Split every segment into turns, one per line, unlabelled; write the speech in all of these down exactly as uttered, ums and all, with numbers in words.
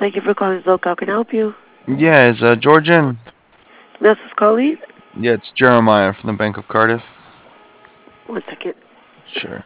Thank you for calling Zoc. How can I help you?
Yeah, is uh, George in?
This is Colleen.
Yeah, it's Jeremiah from the Bank of Cardiff.
One second.
Sure.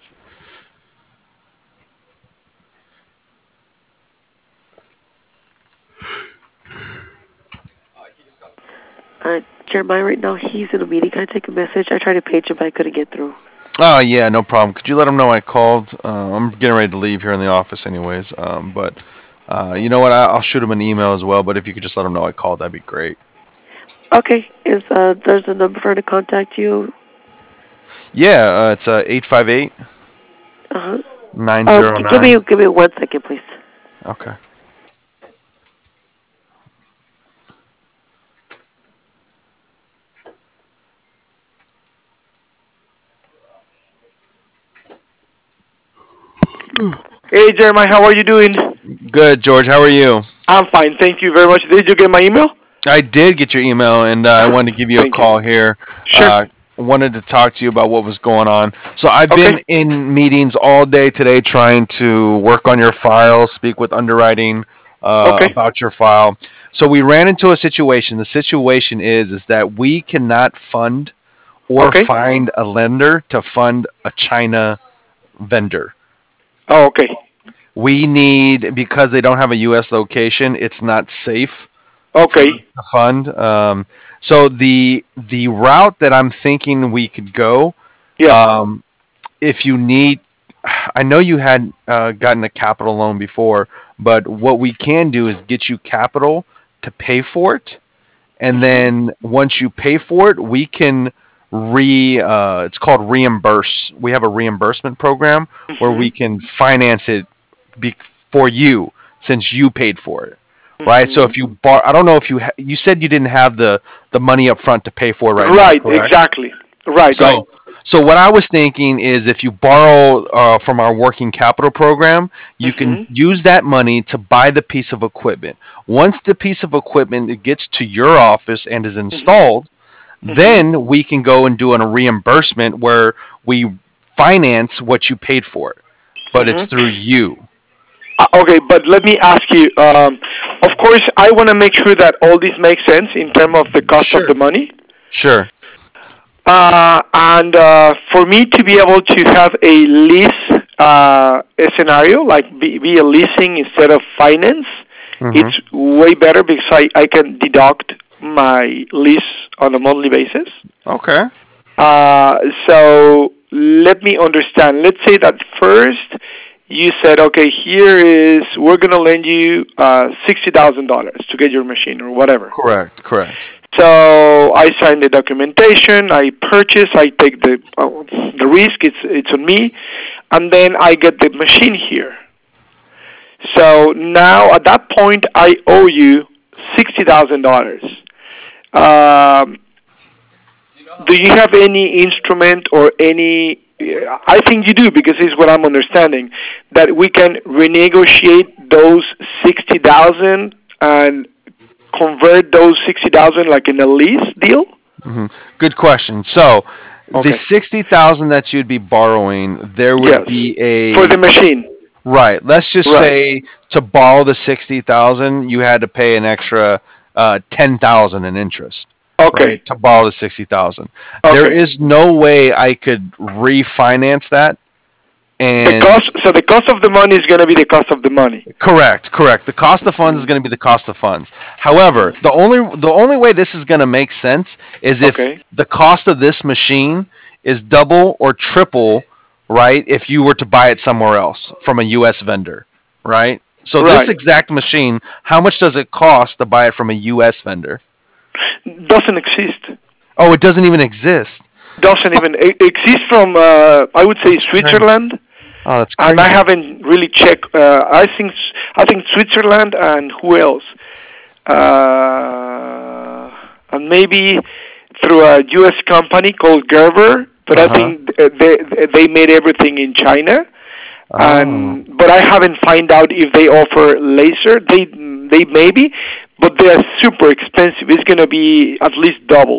Uh, Jeremiah, right now he's in a meeting. Can I take a message? I tried to page him, but I couldn't get through.
Oh, yeah, no problem. Could you let him know I called? Uh, I'm getting ready to leave here in the office, anyways. Um, but uh, you know what? I- I'll shoot him an email as well. But if you could just let him know I called, that'd be great.
Okay. Is uh, there's a number for her to contact you?
Yeah, uh, it's uh, eight five eight
Uh huh.
nine
Uh,
zero
g- give me
nine.
give me one second, please.
Okay.
Hey Jeremiah, how are you doing?
Good, George. How are you?
I'm fine, thank you very much. Did you get my email?
I did get your email, and uh, I wanted to give you a
Thank you.
call here.
Sure.
Uh, wanted to talk to you about what was going on. So I've
Okay.
been in meetings all day today trying to work on your file, speak with underwriting uh,
Okay.
about your file. So we ran into a situation. The situation is is that we cannot fund or
Okay.
find a lender to fund a China vendor.
Oh, okay.
We need, because they don't have a U S location, it's not safe for
Okay.
us to fund. Um, so the the route that I'm thinking we could go,
Yeah.
um, if you need, I know you had uh, gotten a capital loan before, but what we can do is get you capital to pay for it, and
Mhm.
then once you pay for it, we can re. Uh, it's called reimburse. We have a reimbursement program where we
Mhm.
can finance it be, for you since you paid for it, right? So
Mhm.
if you bar, I don't know if you ha- you said you didn't have the the money up front to pay for it right now,
Right.
correct?
Exactly. Right. Right.
So so what I was thinking is if you borrow uh, from our working capital program, you can
Mhm.
use that money to buy the piece of equipment. Once the piece of equipment gets to your office and is
Mhm.
installed,
Mhm.
then we can go and do a reimbursement where we finance what you paid for it, but it's
Mhm.
through you.
Uh, okay, but let me ask you. Um, of course, I want to make sure that all this makes sense in terms of the cost of
Sure.
the money.
Sure.
Uh, and uh, for me to be able to have a lease uh, a scenario, like be, be a leasing instead of finance,
hmm
it's way better because I, I can deduct my lease on a monthly basis.
Okay.
Uh, so let me understand. Let's say that first you said, okay, here is, we're going to lend you uh, sixty thousand dollars to get your machine or whatever.
Correct. Correct.
So I sign the documentation, I purchase, I take the uh, the risk. It's it's on me, and then I get the machine here. So now at that point, I owe you sixty thousand dollars. Um, do you have any instrument or any? I think you do because it's what I'm understanding, that we can renegotiate those sixty thousand and convert those sixty thousand like in a lease deal.
hmm Good question. So, the
Okay.
sixty thousand that you'd be borrowing, there would
Yes.
be
For the
a
machine.
right. Let's just
Right.
say to borrow the sixty thousand, you had to pay an extra uh, ten thousand in interest,
Okay.
right? To borrow the sixty thousand, there
Okay.
is no way I could refinance that.
The
And
cost. So the cost of the money is going to be the cost of the money.
correct, correct. The cost of funds is
Mhm.
going to be the cost of funds. However,
Mhm.
the only the only way this is going to make sense is if
Okay.
the cost of this machine is double or triple, right? If you were to buy it somewhere else from a U S vendor, right? So this
Right.
exact machine, how much does it cost to buy it from a U S vendor?
Doesn't exist.
Oh, it doesn't even exist.
Doesn't even it exists from. Uh, I would say
That's crazy.
Switzerland,
Oh, that's
and I
crazy.
haven't really checked. Uh, I think I think Switzerland and who else? Uh, and maybe through a U S company called Gerber. But
Uh
I
huh.
think they they made everything in China.
Oh.
And but I haven't find out if they offer laser. They they maybe, but they are super expensive. It's gonna be at least double.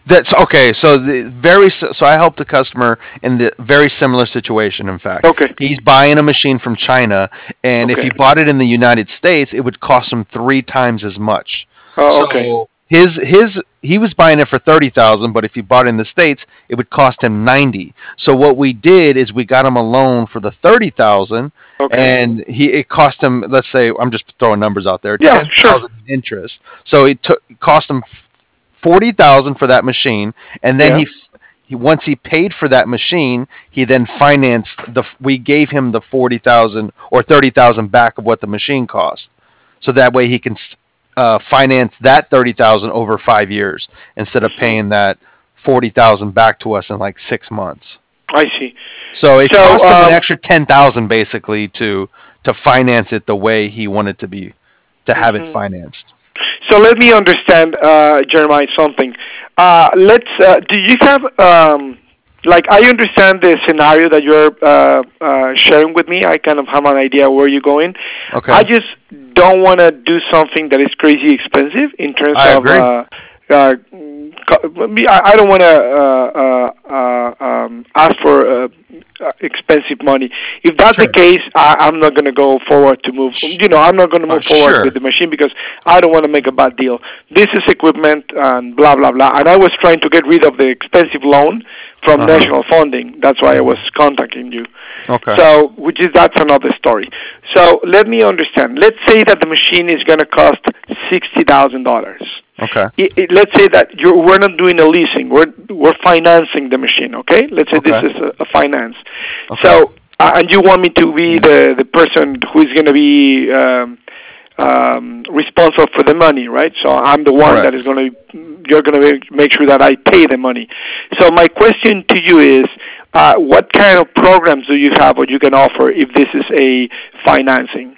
That's okay. So the very s- so I helped a customer in the very similar situation. In fact,
Okay.
he's buying a machine from China, and if
Okay.
he bought it in the United States, it would cost him three times as much.
Oh, okay.
So his his he was buying it for thirty thousand, but if he bought it in the states, it would cost him ninety. So what we did is we got him a loan for the thirty thousand,
Okay.
and he it cost him. Let's say I'm just throwing numbers out there,
Yeah,
ten
sure.
thousand interest. So it took it cost him forty thousand for that machine, and then
Yeah.
he, he once he paid for that machine, he then financed the. We gave him the forty thousand or thirty thousand back of what the machine cost, so that way he can uh, finance that thirty thousand over five years instead of
Mhm.
paying that forty thousand back to us in like six months.
I see.
So it
So,
cost him an
um,
extra ten thousand basically to to finance it the way he wanted to be to have it
mhm.
financed.
So let me understand, uh, Jeremiah, something. Uh, let's. Uh, do you have um, like I understand the scenario that you're uh, uh, sharing with me. I kind of have an idea where you're going. I
Okay,
just don't want to do something that is crazy expensive in terms
I
of.
agree.
Uh, uh, co- me- I I don't want to uh, uh, uh, um, ask for uh, uh, expensive money. If that's the
Sure,
case, I, I'm not going to go forward to move.
Sh-
You know, I'm not going to
uh,
move forward with
sure.
the machine because I don't want to make a bad deal. This is equipment and blah blah blah. And I was trying to get rid of the expensive loan from
Uh huh.
national funding. That's why I was
Hmm.
contacting you.
Okay.
So, which is that's another story. So let me understand. Let's say that the machine is going to cost sixty thousand dollars.
Okay.
Let's say that you're, we're not doing a leasing. We're we're financing the machine. Okay. Let's say this
Okay.
is a, a finance.
Okay.
So, uh, and you want me to be the the person who is going to be um, um, responsible for the money, right? So I'm the one that is
Correct.
going to. You're going to make sure that I pay the money. So my question to you is, uh, what kind of programs do you have or you can offer if this is a financing?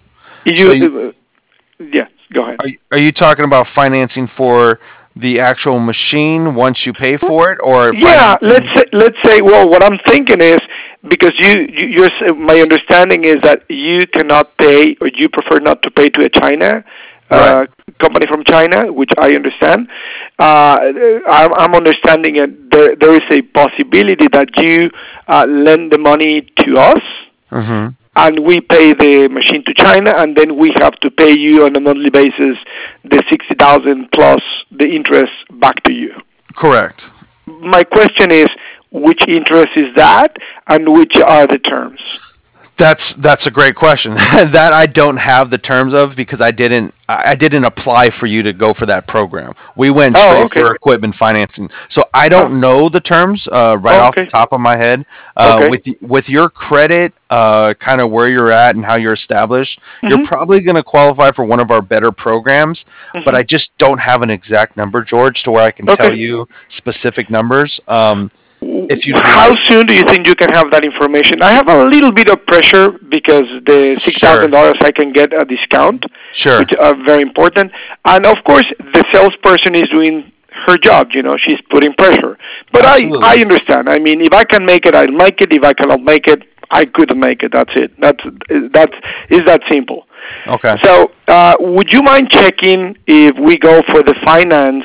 So,
You,
you,
uh, yeah, go ahead.
are you, are you talking about financing for the actual machine once you pay for it, or
Yeah, let's
financing?
say, let's say. Well, what I'm thinking is because you, you you're s- my understanding is that you cannot pay or you prefer not to pay to a China
Right.
uh, company from China, which I understand. Uh, I'm, I'm understanding it. There there is a possibility that you uh, lend the money to us
Mm-hmm.
and we pay the machine to China, and then we have to pay you on a monthly basis the sixty thousand plus the interest back to you.
Correct.
My question is, which interest is that, and which are the terms?
That's that's a great question. That I don't have the terms of because I didn't I I didn't apply for you to go for that program. We went
Oh,
straight
okay.
for equipment financing, so I
Oh,
don't know the terms uh, right off the
okay.
top of my head. Uh,
Okay.
with y- with your credit, uh, kind of where you're at and how you're established, you're
Mhm.
probably going to qualify for one of our better programs. But
Mhm.
I just don't have an exact number, George, to where I can tell
Okay.
you specific numbers. Um, if you'd
How
like,
soon do you think you can have that information? I have a little bit of pressure because the six thousand
sure,
dollars I can get a discount, which
sure,
are very important, and of course the salesperson is doing her job. You know, she's putting pressure. But I I
absolutely.
understand. I mean, if I can make it, I'll make it. If I cannot make it, I couldn't make it. That's it. That's that's is that simple.
Okay.
So, uh, would you mind checking if we go for the finance?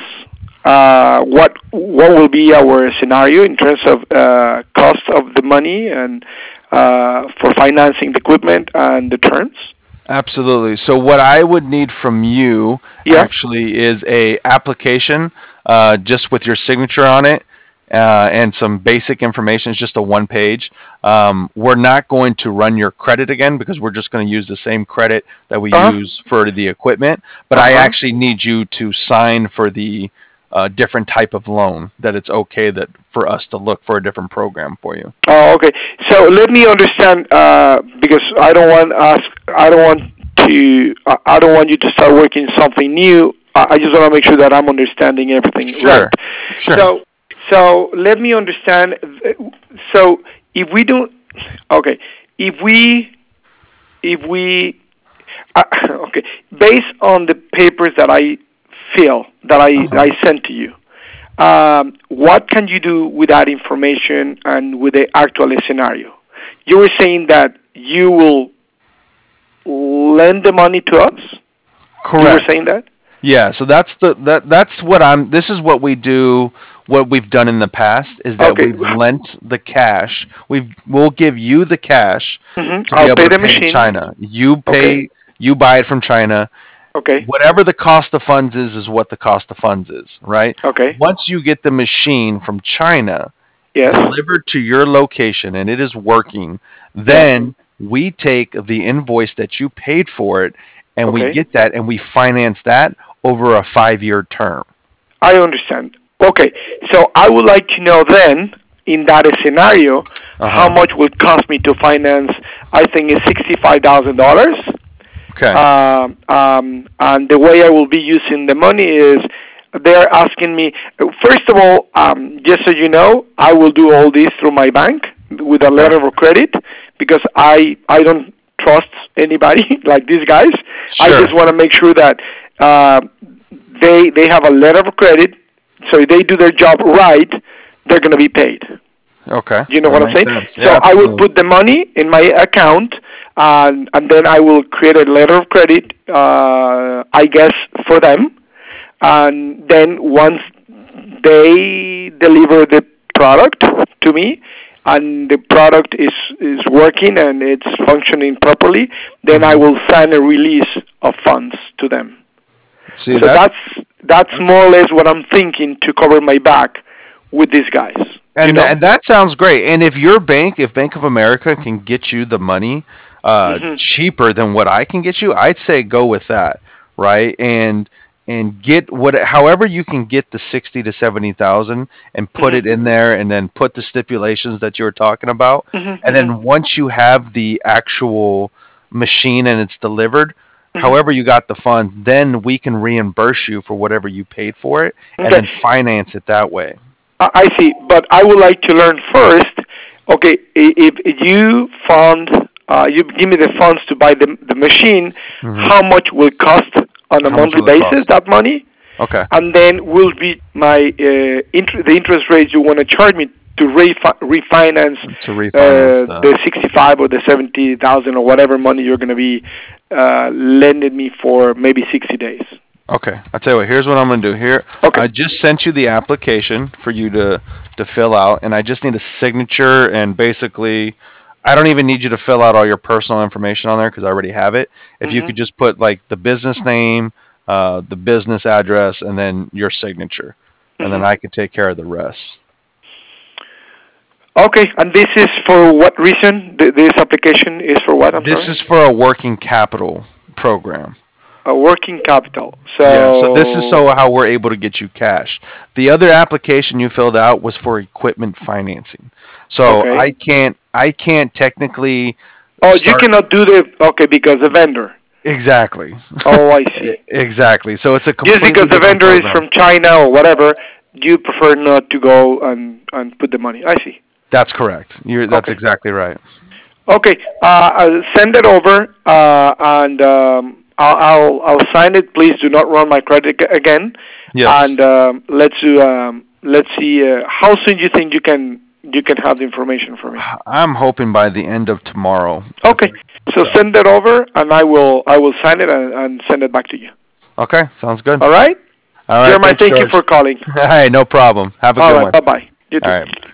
Uh, what what will be our scenario in terms of uh, cost of the money and uh, for financing the equipment and the terms?
Absolutely. So what I would need from you
Yeah.
actually is a application, uh, just with your signature on it, uh, and some basic information. It's just a one page. Um, we're not going to run your credit again because we're just going to use the same credit that we
Uh huh.
use for the equipment. But
Uh
I
huh.
actually need you to sign for the uh, different type of loan that it's okay that for us to look for a different program for you.
Oh, okay. So let me understand uh, because I don't want us. I don't want to. I I don't want you to start working something new. I I just want to make sure that I'm understanding everything right.
Sure. Sure.
So, so let me understand. So, if we do, okay, if we, if we, uh, okay, based on the papers that I fill that I
Uh-huh.
I sent to you, um, what can you do with that information and with the actual scenario? You were saying that you will lend the money to us. You were
Correct.
saying that.
Yeah, so that's the that that's what I'm. This is what we do. What we've done in the past is that
Okay.
we've lent the cash. We've we'll give you the cash
hmm
to be
I'll
able
pay
to
the
pay
machine.
China. You
Okay.
pay. You buy it from China.
Okay.
Whatever the cost of funds is, is what the cost of funds is, right?
Okay.
Once you get the machine from China
Yes.
delivered to your location and it is working,
Yes.
then we take the invoice that you paid for it and we
Okay.
get that and we finance that over a five year term.
I understand. Okay. So I would like to know then, in that scenario, how
Uh-huh.
much would cost me to finance? I think it's sixty-five thousand dollars.
Okay.
Um, um, and the way I will be using the money is they're asking me, first of all, um, just so you know, I will do all this through my bank with a
Okay.
letter of credit because I, I don't trust anybody like these guys. I
Sure.
just want to make sure that uh, they, they have a letter of credit, so if they do their job right, they're going to be paid.
Okay.
You know
That
what I'm
makes
saying?
sense.
So
Yeah,
I will
absolutely.
put the money in my account, and and then I will create a letter of credit, uh, I guess, for them. And then once they deliver the product to me, and the product is is working and it's functioning properly, then I
hmm
will sign a release of funds to them.
See,
So
that's
that's that's
that's
more or less what I'm thinking to cover my back with these guys. You
and
know?
and that sounds great. And if your bank, if Bank of America can get you the money uh,
hmm
cheaper than what I can get you, I'd say go with that, right? And and get what, however you can get the sixty to seventy thousand and put
hmm
it in there, and then put the stipulations that you were talking about,
hmm
and
hmm
then once you have the actual machine and it's delivered.
hmm
However, you got the funds, then we can reimburse you for whatever you paid for it, and
Okay,
then finance it that way.
I I see. But I would like to learn first. Okay, i- if you fund, uh, you give me the funds to buy the the machine.
hmm
How much will it cost on a
How much
monthly
will it
basis
cost?
that money?
Okay.
And then will be my uh, inter- the interest rates you want to charge me to refi- refinance
To refinance
uh,
the.
the sixty-five or the seventy thousand or whatever money you're going to be uh, lending me for maybe sixty days.
Okay, I'll tell you what. Here's what I'm gonna do. Here,
Okay.
I just sent you the application for you to to fill out, and I just need a signature. And basically, I don't even need you to fill out all your personal information on there because I already have it. If you
hmm
could just put like the business name, uh, the business address, and then your signature, and then
hmm
I could take care of the rest.
Okay, and this is for what reason? Th- this application is for what? I'm
This
sorry.
is for a working capital program.
A working capital.
Yeah, so this is
So,
so how we're able to get you cash. The other application you filled out was for equipment financing. So
okay.
I can't I can't technically
Oh, you
start
cannot do the okay because the vendor.
exactly.
Oh, I see.
Exactly. So it's a
Just because
completely
the
different
vendor is
program.
from China or whatever, you prefer not to go and and put the money. I see.
That's correct. You're that's
Okay.
exactly right.
Okay. Uh, I'll send it over, uh, and um, I'll, I'll I'll sign it. Please do not run my credit ag- again,
Yes.
and um, let's do, um, let's see uh, how soon you think you can you can have the information for me.
I'm hoping by the end of tomorrow. If
Okay.
I,
So
so
send that over, and I will I will sign it and, and send it back to you.
okay, sounds good.
All right.
All right,
Jeremiah,
thanks,
thank you
George.
for calling.
Hey, no problem. Have a
All
good
right.
one.
Bye bye. You
All
too.
right.